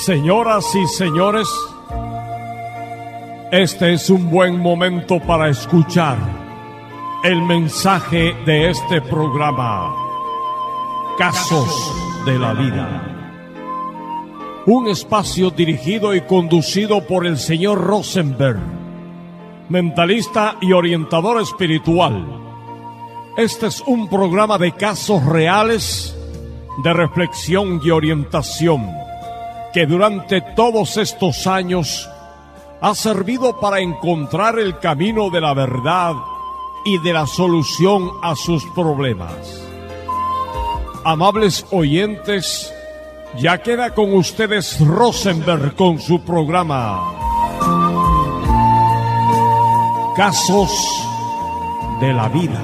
Señoras y señores, este es un buen momento para escuchar el mensaje de este programa, Casos de la Vida. Un espacio dirigido y conducido por el señor Rosenberg, mentalista y orientador espiritual. Este es un programa de casos reales, de reflexión y orientación, que durante todos estos años ha servido para encontrar el camino de la verdad y de la solución a sus problemas. Amables oyentes, ya queda con ustedes Rosenberg con su programa Casos de la Vida.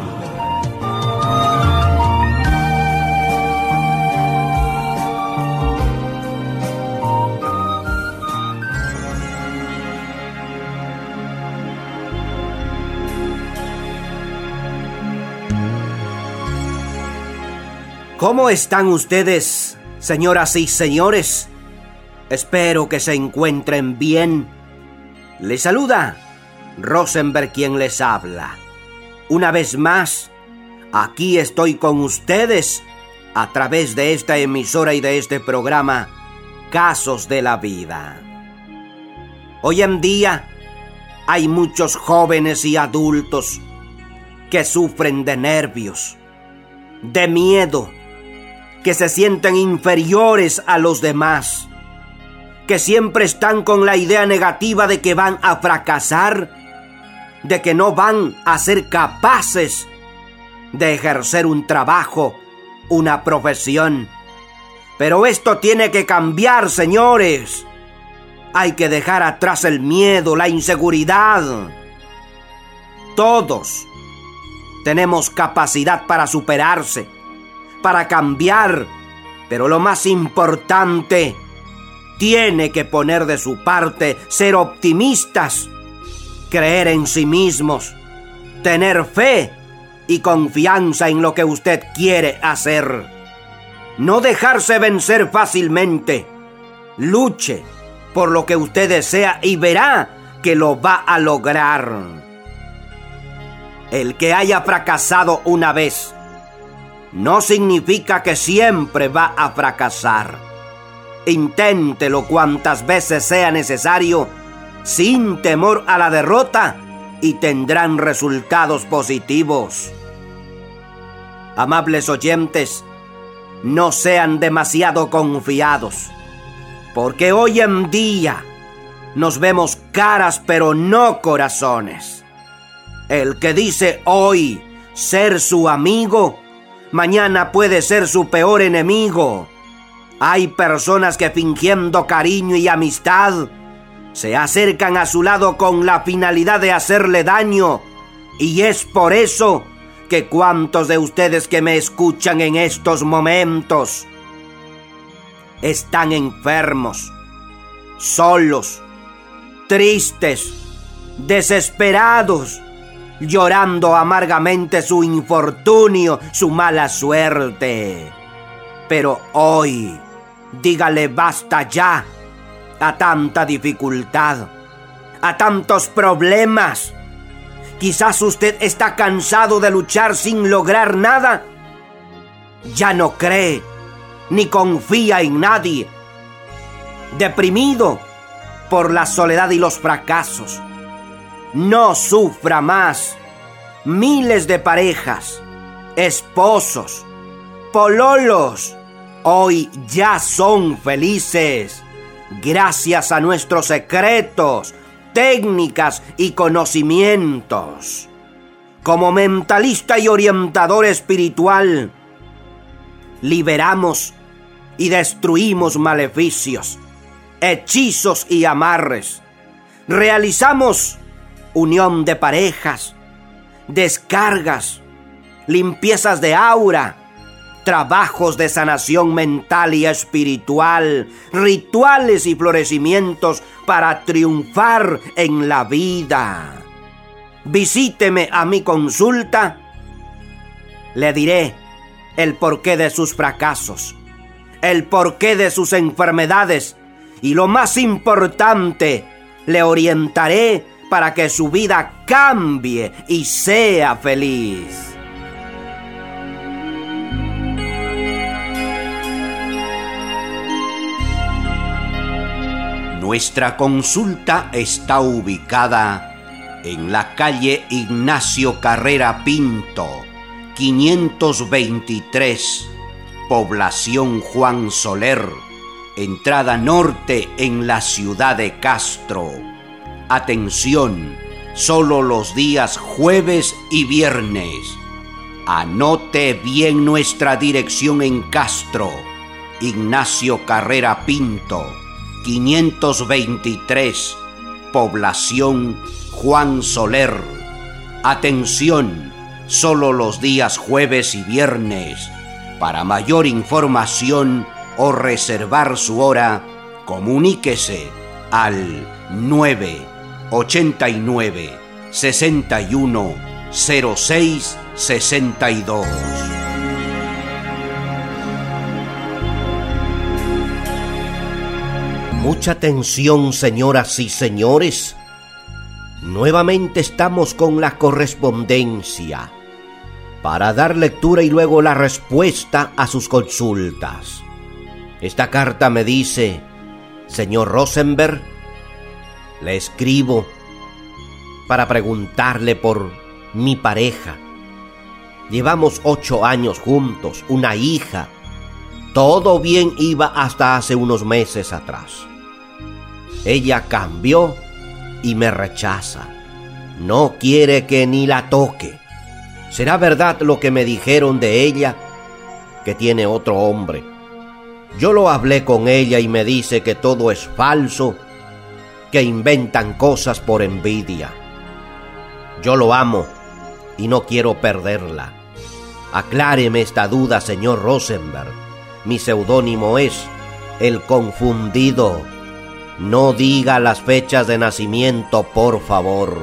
¿Cómo están ustedes, señoras y señores? Espero que se encuentren bien. Les saluda Rosenberg, quien les habla. Una vez más, aquí estoy con ustedes a través de esta emisora y de este programa, Casos de la Vida. Hoy en día hay muchos jóvenes y adultos que sufren de nervios, de miedo, que se sienten inferiores a los demás, que siempre están con la idea negativa de que van a fracasar, de que no van a ser capaces de ejercer un trabajo, una profesión. Pero esto tiene que cambiar, señores. Hay que dejar atrás el miedo, la inseguridad. Todos tenemos capacidad para superarse, para cambiar, pero lo más importante, tiene que poner de su parte, ser optimistas, creer en sí mismos, tener fe y confianza en lo que usted quiere hacer. No dejarse vencer fácilmente. Luche por lo que usted desea y verá que lo va a lograr. El que haya fracasado una vez no significa que siempre va a fracasar. Inténtelo cuantas veces sea necesario, sin temor a la derrota, y tendrán resultados positivos. Amables oyentes, no sean demasiado confiados, porque hoy en día nos vemos caras pero no corazones. El que dice hoy ser su amigo, mañana puede ser su peor enemigo. Hay personas que, fingiendo cariño y amistad, se acercan a su lado con la finalidad de hacerle daño. Y es por eso que cuantos de ustedes que me escuchan en estos momentos están enfermos, solos, tristes, desesperados, llorando amargamente su infortunio, su mala suerte. Pero hoy, dígale basta ya a tanta dificultad, a tantos problemas. Quizás usted está cansado de luchar sin lograr nada. Ya no cree ni confía en nadie. Deprimido por la soledad y los fracasos. No sufra más. Miles de parejas, esposos, pololos, hoy ya son felices gracias a nuestros secretos, técnicas y conocimientos. Como mentalista y orientador espiritual, liberamos y destruimos maleficios, hechizos y amarres. Realizamos unión de parejas, descargas, limpiezas de aura, trabajos de sanación mental y espiritual, rituales y florecimientos para triunfar en la vida. Visíteme a mi consulta. Le diré el porqué de sus fracasos, el porqué de sus enfermedades y lo más importante, le orientaré para que su vida cambie y sea feliz. Nuestra consulta está ubicada en la calle Ignacio Carrera Pinto, 523, población Juan Soler, entrada norte en la ciudad de Castro. Atención, solo los días jueves y viernes. Anote bien nuestra dirección en Castro, Ignacio Carrera Pinto, 523, población Juan Soler. Atención, solo los días jueves y viernes. Para mayor información o reservar su hora, comuníquese al 989 61 06 62. Mucha atención, señoras y señores. Nuevamente estamos con la correspondencia para dar lectura y luego la respuesta a sus consultas. Esta carta me dice: señor Rosenberg, le escribo para preguntarle por mi pareja. Llevamos 8 años juntos, una hija. Todo bien iba hasta hace unos meses atrás. Ella cambió y me rechaza. No quiere que ni la toque. ¿Será verdad lo que me dijeron de ella, que tiene otro hombre? Yo lo hablé con ella y me dice que todo es falso, que inventan cosas por envidia. Yo lo amo y no quiero perderla. Acláreme esta duda, señor Rosenberg. Mi seudónimo es El Confundido. No diga las fechas de nacimiento, por favor.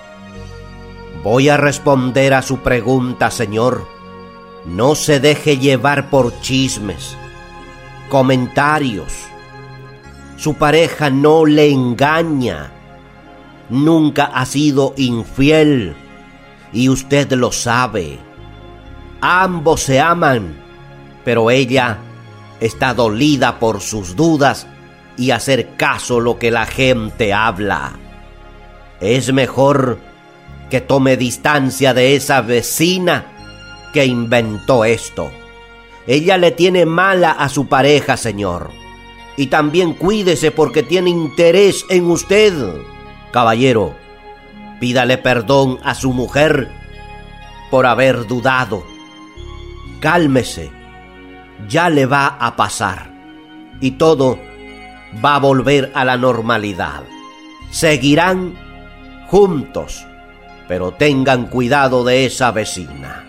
Voy a responder a su pregunta, señor. No se deje llevar por chismes, comentarios. Su pareja no le engaña. Nunca ha sido infiel y usted lo sabe. Ambos se aman, pero ella está dolida por sus dudas y hacer caso lo que la gente habla. Es mejor que tome distancia de esa vecina que inventó esto. Ella le tiene mala a su pareja, señor. Y también cuídese porque tiene interés en usted. Caballero, pídale perdón a su mujer por haber dudado. Cálmese, ya le va a pasar y todo va a volver a la normalidad. Seguirán juntos, pero tengan cuidado de esa vecina.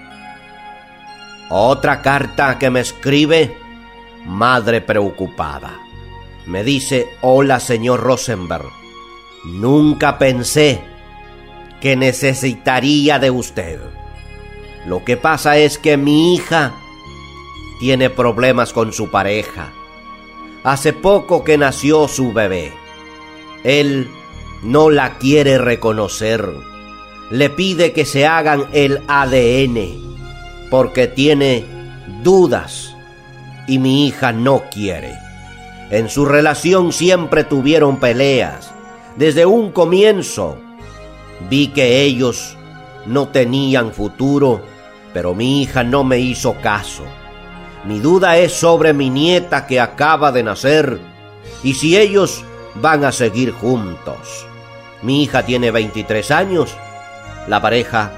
Otra carta que me escribe, madre preocupada. Me dice: hola, señor Rosenberg. Nunca pensé que necesitaría de usted. Lo que pasa es que mi hija tiene problemas con su pareja. Hace poco que nació su bebé. Él no la quiere reconocer. Le pide que se hagan el ADN porque tiene dudas y mi hija no quiere. En su relación siempre tuvieron peleas. Desde un comienzo vi que ellos no tenían futuro, pero mi hija no me hizo caso. Mi duda es sobre mi nieta que acaba de nacer y si ellos van a seguir juntos. Mi hija tiene 23 años, la pareja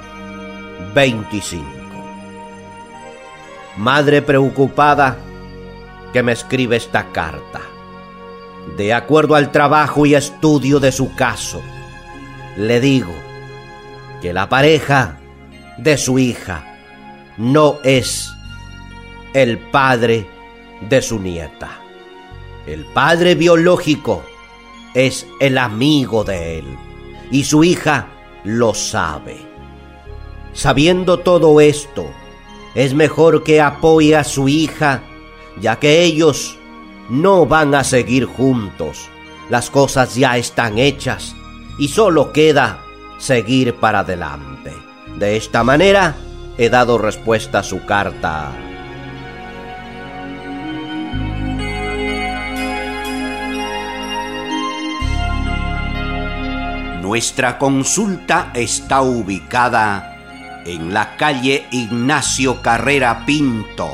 25. Madre preocupada que me escribe esta carta. De acuerdo al trabajo y estudio de su caso, le digo que la pareja de su hija no es el padre de su nieta. El padre biológico es el amigo de él y su hija lo sabe. Sabiendo todo esto, es mejor que apoye a su hija, ya que ellos no van a seguir juntos. Las cosas ya están hechas y solo queda seguir para adelante. De esta manera he dado respuesta a su carta. Nuestra consulta está ubicada en la calle Ignacio Carrera Pinto,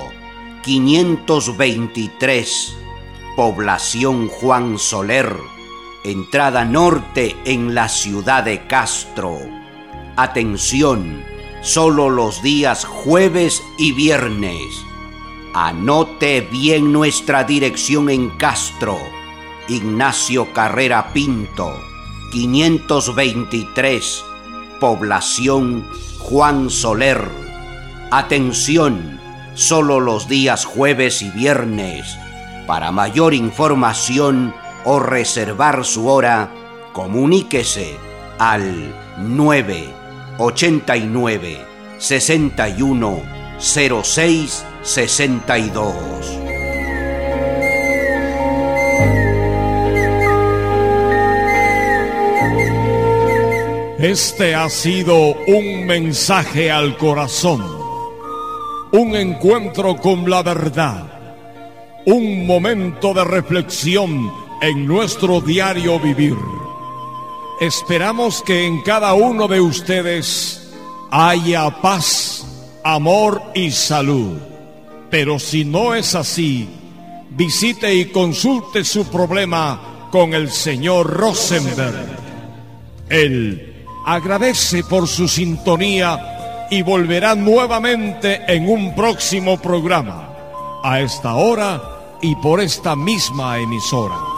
523, población Juan Soler, entrada norte en la ciudad de Castro. Atención, solo los días jueves y viernes. Anote bien nuestra dirección en Castro, Ignacio Carrera Pinto, 523, población Juan Soler. Atención, solo los días jueves y viernes. Para mayor información o reservar su hora, comuníquese al 989 61 06 62. Este ha sido un mensaje al corazón, un encuentro con la verdad, un momento de reflexión en nuestro diario vivir. Esperamos que en cada uno de ustedes haya paz, amor y salud. Pero si no es así, visite y consulte su problema con el señor Rosenberg. Él agradece por su sintonía y volverá nuevamente en un próximo programa, a esta hora y por esta misma emisora.